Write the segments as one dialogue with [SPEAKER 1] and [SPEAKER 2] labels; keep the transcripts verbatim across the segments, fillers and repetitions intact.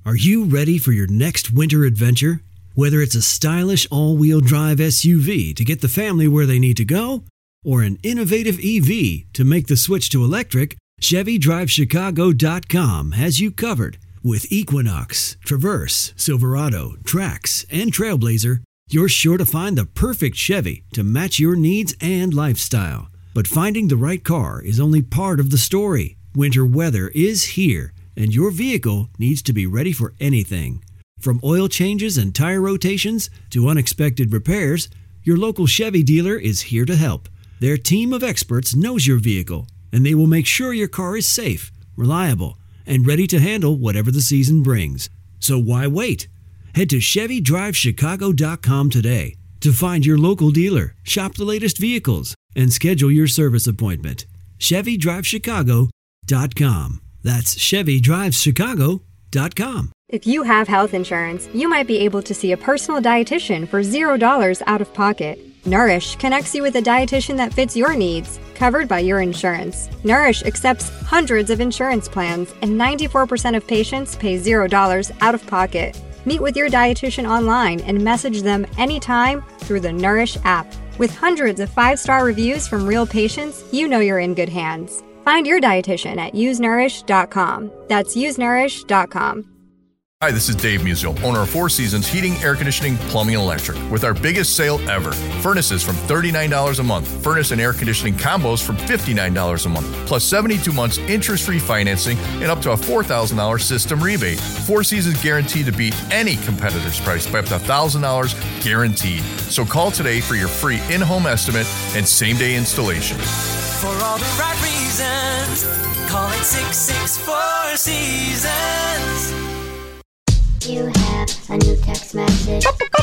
[SPEAKER 1] Are you ready for your next winter adventure? Whether it's a stylish all-wheel drive S U V to get the family where they need to go, or an innovative E V to make the switch to electric, Chevy Drive Chicago dot com has you covered. With Equinox, Traverse, Silverado, Trax, and Trailblazer, you're sure to find the perfect Chevy to match your needs and lifestyle. But finding the right car is only part of the story. Winter weather is here, and your vehicle needs to be ready for anything. From oil changes and tire rotations to unexpected repairs, your local Chevy dealer is here to help. Their team of experts knows your vehicle, and they will make sure your car is safe, reliable, and ready to handle whatever the season brings. So why wait? Head to Chevy Drive Chicago dot com today to find your local dealer, shop the latest vehicles, and schedule your service appointment. Chevy Drive Chicago dot com. That's Chevy Drive Chicago dot com.
[SPEAKER 2] If you have health insurance, you might be able to see a personal dietitian for zero dollars out of pocket. Nourish connects you with a dietitian that fits your needs, covered by your insurance. Nourish accepts hundreds of insurance plans, and ninety-four percent of patients pay zero dollars out of pocket. Meet with your dietitian online and message them anytime through the Nourish app. With hundreds of five-star reviews from real patients, you know you're in good hands. Find your dietitian at use nourish dot com. That's use nourish dot com.
[SPEAKER 3] Hi, this is Dave Musial, owner of Four Seasons Heating, Air Conditioning, Plumbing, and Electric, with our biggest sale ever. Furnaces from thirty-nine dollars a month. Furnace and air conditioning combos from fifty-nine dollars a month. Plus seventy-two months interest-free financing and up to a four thousand dollars system rebate. Four Seasons guaranteed to beat any competitor's price by up to one thousand dollars guaranteed. So call today for your free in-home estimate and same-day installation.
[SPEAKER 4] For all the right reasons, call it six six four Seasons.
[SPEAKER 5] You have a new text message.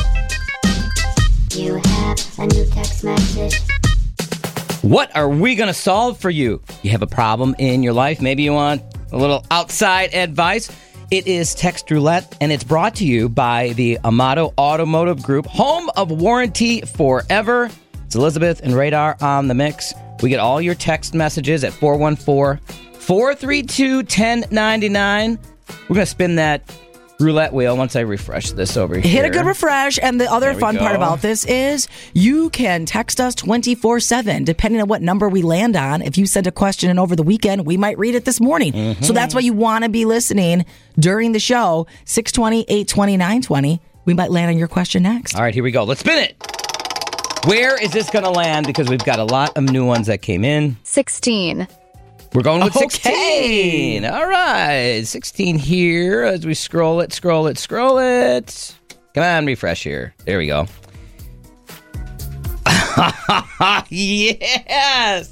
[SPEAKER 5] You have a new text message.
[SPEAKER 6] What are we going to solve for you? You have a problem in your life. Maybe you want a little outside advice. It is Text Roulette, and it's brought to you by the Amato Automotive Group, home of warranty forever. It's Elizabeth and Radar on the mix. We get all your text messages at four one four, four three two, one zero nine nine. We're going to spin that roulette wheel once I refresh this over here.
[SPEAKER 7] Hit a good refresh. And the other fun
[SPEAKER 6] go.
[SPEAKER 7] part about this is you can text us twenty-four seven, depending on what number we land on. If you send a question in over the weekend, we might read it this morning. Mm-hmm. So that's why you want to be listening during the show. six twenty, eight twenty, nine twenty. We might land on your question next.
[SPEAKER 6] All right, here we go. Let's spin it. Where is this going to land? Because we've got a lot of new ones that came in.
[SPEAKER 8] sixteen.
[SPEAKER 6] We're going with
[SPEAKER 7] Okay.
[SPEAKER 6] sixteen. All right. sixteen here as we scroll it, scroll it, scroll it. Come on, refresh here. There we go. Yes.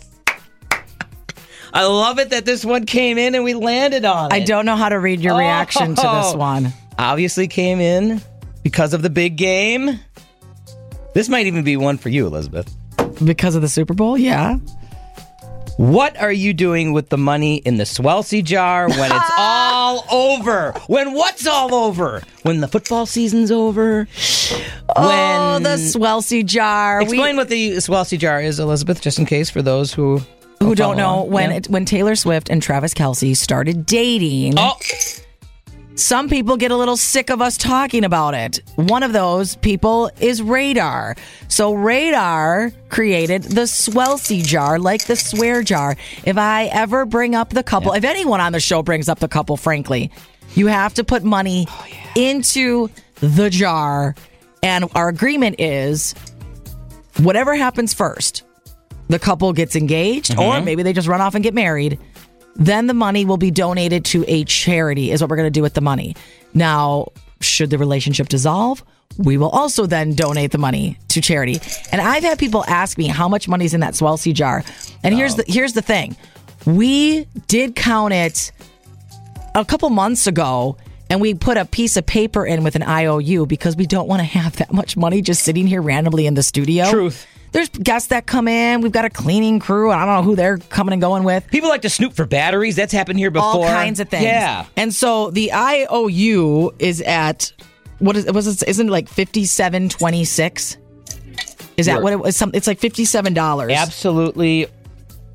[SPEAKER 6] I love it that this one came in and we landed on it.
[SPEAKER 7] I don't know how to read your reaction
[SPEAKER 6] oh,
[SPEAKER 7] to this one.
[SPEAKER 6] Obviously came in because of the big game. This might even be one for you, Elizabeth.
[SPEAKER 7] Because of the Super Bowl? Yeah.
[SPEAKER 6] What are you doing with the money in the Swelsey jar when it's all over? When what's all over? When the football season's over?
[SPEAKER 7] Oh,
[SPEAKER 6] when...
[SPEAKER 7] the Swelsey jar.
[SPEAKER 6] Explain
[SPEAKER 7] we...
[SPEAKER 6] what the Swelsey jar is, Elizabeth, just in case for those who...
[SPEAKER 7] Who don't know.
[SPEAKER 6] On.
[SPEAKER 7] When
[SPEAKER 6] yeah.
[SPEAKER 7] it, when Taylor Swift and Travis Kelce started dating...
[SPEAKER 6] Oh!
[SPEAKER 7] Some people get a little sick of us talking about it. One of those people is Radar. So Radar created the Swelsey jar, like the swear jar. If I ever bring up the couple, yeah. if anyone on the show brings up the couple, frankly, you have to put money oh, yeah. into the jar. And our agreement is whatever happens first, the couple gets engaged, mm-hmm. or maybe they just run off and get married. Then the money will be donated to a charity is what we're going to do with the money. Now, should the relationship dissolve, we will also then donate the money to charity. And I've had people ask me how much money's in that Swelsey jar. And oh. here's the here's the thing. We did count it a couple months ago, and we put a piece of paper in with an I O U because we don't want to have that much money just sitting here randomly in the studio.
[SPEAKER 6] Truth.
[SPEAKER 7] There's guests that come in. We've got a cleaning crew. I don't know who they're coming and going with.
[SPEAKER 6] People like to snoop for batteries. That's happened here before.
[SPEAKER 7] All kinds of things.
[SPEAKER 6] Yeah.
[SPEAKER 7] And so the I O U is at, what is, was it, isn't it like fifty-seven twenty-six? Is that We're, what it was? It's like fifty-seven dollars.
[SPEAKER 6] Absolutely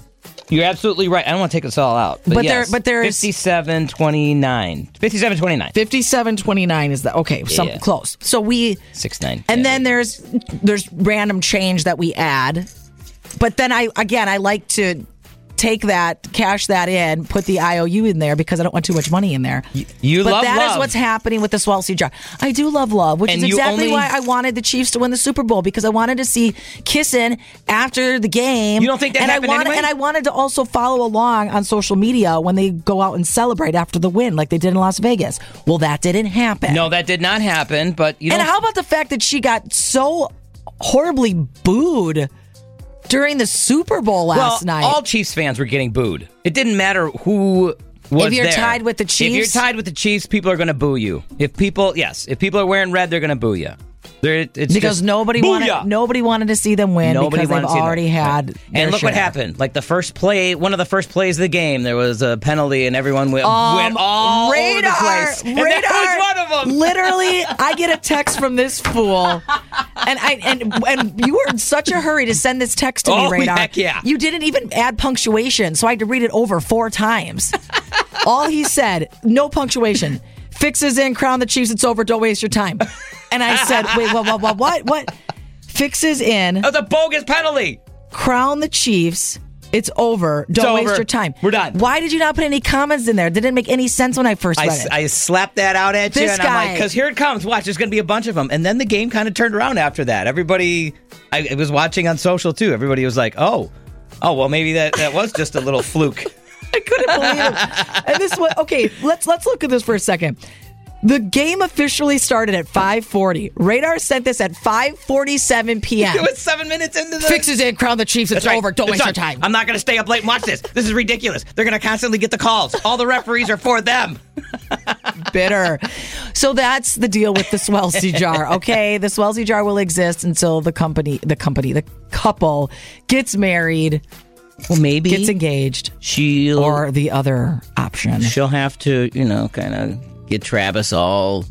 [SPEAKER 6] You're absolutely right. I don't want to take this all out. But,
[SPEAKER 7] But
[SPEAKER 6] yes,
[SPEAKER 7] there- but there's-
[SPEAKER 6] fifty-seven twenty-nine. fifty-seven twenty-nine.
[SPEAKER 7] fifty-seven twenty-nine is the okay, some
[SPEAKER 6] Yeah.
[SPEAKER 7] close. So we
[SPEAKER 6] six nine.
[SPEAKER 7] and then there's there's random change that we add. But then I again I like to take that, cash that in, put the I O U in there because I don't want too much money in there.
[SPEAKER 6] You, you
[SPEAKER 7] but
[SPEAKER 6] love
[SPEAKER 7] that
[SPEAKER 6] love.
[SPEAKER 7] is what's happening with the Swelsey jar. I do love love, which
[SPEAKER 6] And
[SPEAKER 7] is
[SPEAKER 6] you
[SPEAKER 7] exactly
[SPEAKER 6] only-
[SPEAKER 7] why I wanted the Chiefs to win the Super Bowl because I wanted to see kissing after the game.
[SPEAKER 6] You don't think that
[SPEAKER 7] and
[SPEAKER 6] happened
[SPEAKER 7] I wanted,
[SPEAKER 6] anyway?
[SPEAKER 7] And I wanted to also follow along on social media when they go out and celebrate after the win, like they did in Las Vegas. Well, that didn't happen.
[SPEAKER 6] No, that did not happen. But you
[SPEAKER 7] And
[SPEAKER 6] don't.
[SPEAKER 7] how about the fact that she got so horribly booed during the Super Bowl last
[SPEAKER 6] well,
[SPEAKER 7] night?
[SPEAKER 6] all Chiefs fans were getting booed. It didn't matter who was
[SPEAKER 7] If you're
[SPEAKER 6] there.
[SPEAKER 7] tied with the
[SPEAKER 6] If you're
[SPEAKER 7] Chiefs?
[SPEAKER 6] tied with the Chiefs, people are going to boo you. If people, yes, if people are wearing red, they're going to boo you. They're, it's
[SPEAKER 7] because
[SPEAKER 6] just,
[SPEAKER 7] nobody
[SPEAKER 6] booyah!
[SPEAKER 7] wanted nobody wanted to see them win
[SPEAKER 6] Nobody
[SPEAKER 7] because they've
[SPEAKER 6] wanted to see them.
[SPEAKER 7] already had. their
[SPEAKER 6] And look what
[SPEAKER 7] share.
[SPEAKER 6] happened. Like the first play, one of the first plays of the game, there was a penalty, and everyone went,
[SPEAKER 7] Um,
[SPEAKER 6] went all
[SPEAKER 7] radar,
[SPEAKER 6] over the place. And
[SPEAKER 7] radar.
[SPEAKER 6] that was one of them.
[SPEAKER 7] Literally, I get a text from this fool, and I and and you were in such a hurry to send this text to me,
[SPEAKER 6] Oh,
[SPEAKER 7] Radar.
[SPEAKER 6] heck yeah.
[SPEAKER 7] You didn't even add punctuation, so I had to read it over four times. All he said, no punctuation. Fixes in, crown the Chiefs. It's over. Don't waste your time. And I said, wait, what, what, what, what, what? Fixes in,
[SPEAKER 6] That was a bogus penalty.
[SPEAKER 7] crown the Chiefs. It's over. Don't
[SPEAKER 6] It's
[SPEAKER 7] waste
[SPEAKER 6] over.
[SPEAKER 7] your time.
[SPEAKER 6] We're done.
[SPEAKER 7] Why did you not put any comments in there? Didn't make any sense when I first
[SPEAKER 6] I,
[SPEAKER 7] read it.
[SPEAKER 6] I slapped that out at you,
[SPEAKER 7] This
[SPEAKER 6] and I'm like,
[SPEAKER 7] guy.
[SPEAKER 6] because here it comes. Watch, there's going to be a bunch of them. And then the game kind of turned around after that. Everybody, I, I was watching on social too. Everybody was like, oh, oh, well, maybe that, that was just a little fluke.
[SPEAKER 7] I couldn't believe it. And this was okay. Let's let's look at this for a second. The game officially started at five forty. Radar sent this at five forty-seven p.m.
[SPEAKER 6] It was seven minutes into the...
[SPEAKER 7] Fixes in, crown the Chiefs. It's
[SPEAKER 6] That's right.
[SPEAKER 7] over. Don't
[SPEAKER 6] It's
[SPEAKER 7] waste your
[SPEAKER 6] done.
[SPEAKER 7] time.
[SPEAKER 6] I'm not going to stay up late and watch this. This is ridiculous. They're going to constantly get the calls. All the referees are for them.
[SPEAKER 7] Bitter. So that's the deal with the Swelsey jar. Okay, the Swelsey jar will exist until the company, the company, the couple gets married,
[SPEAKER 6] Well, maybe
[SPEAKER 7] gets engaged,
[SPEAKER 6] she'll
[SPEAKER 7] or the other option.
[SPEAKER 6] she'll have to, you know, kind of get Travis all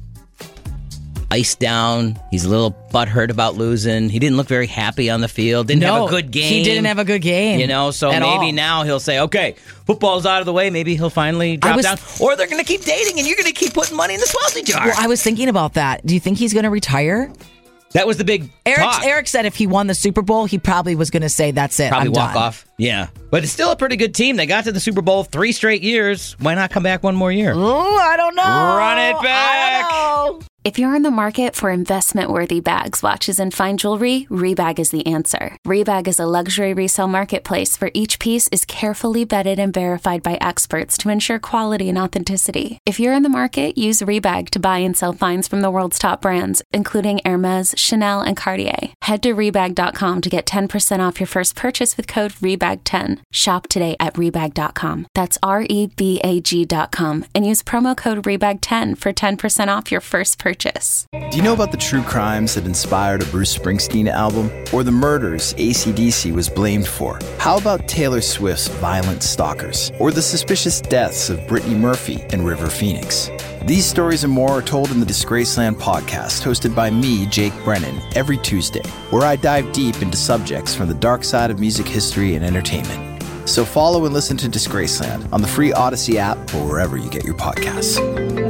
[SPEAKER 6] iced down. He's a little butthurt about losing. He didn't look very happy on the field. Didn't
[SPEAKER 7] No,
[SPEAKER 6] have a good game.
[SPEAKER 7] he didn't have a good game,
[SPEAKER 6] You know, so
[SPEAKER 7] at
[SPEAKER 6] maybe
[SPEAKER 7] all.
[SPEAKER 6] now he'll say, okay, football's out of the way. Maybe he'll finally drop
[SPEAKER 7] was-
[SPEAKER 6] down. Or they're going to keep dating and you're going to keep putting money in the Swelsey jar.
[SPEAKER 7] Well, I was thinking about that. Do you think he's going to retire?
[SPEAKER 6] that was the big
[SPEAKER 7] Eric,
[SPEAKER 6] talk.
[SPEAKER 7] Eric said if he won the Super Bowl, he probably was going to say, that's it.
[SPEAKER 6] Probably
[SPEAKER 7] I'm
[SPEAKER 6] walk
[SPEAKER 7] done.
[SPEAKER 6] off. Yeah. But it's still a pretty good team. They got to the Super Bowl three straight years. Why not come back one more year?
[SPEAKER 7] Ooh, I don't know.
[SPEAKER 6] Run it back.
[SPEAKER 7] I don't know.
[SPEAKER 8] If you're in the market for investment-worthy bags, watches, and fine jewelry, Rebag is the answer. Rebag is a luxury resale marketplace where each piece is carefully vetted and verified by experts to ensure quality and authenticity. If you're in the market, use Rebag to buy and sell finds from the world's top brands, including Hermes, Chanel, and Cartier. Head to Rebag dot com to get ten percent off your first purchase with code Rebag ten. Shop today at Rebag dot com. That's R E B A G dot com and use promo code Rebag ten for ten percent off your first purchase.
[SPEAKER 9] Do you know about the true crimes that inspired a Bruce Springsteen album? Or the murders A C D C was blamed for? How about Taylor Swift's Violent Stalkers? Or the suspicious deaths of Brittany Murphy and River Phoenix? These stories and more are told in the Disgraceland podcast, hosted by me, Jake Brennan, every Tuesday, where I dive deep into subjects from the dark side of music history and entertainment. So follow and listen to Disgraceland on the free Odyssey app or wherever you get your podcasts.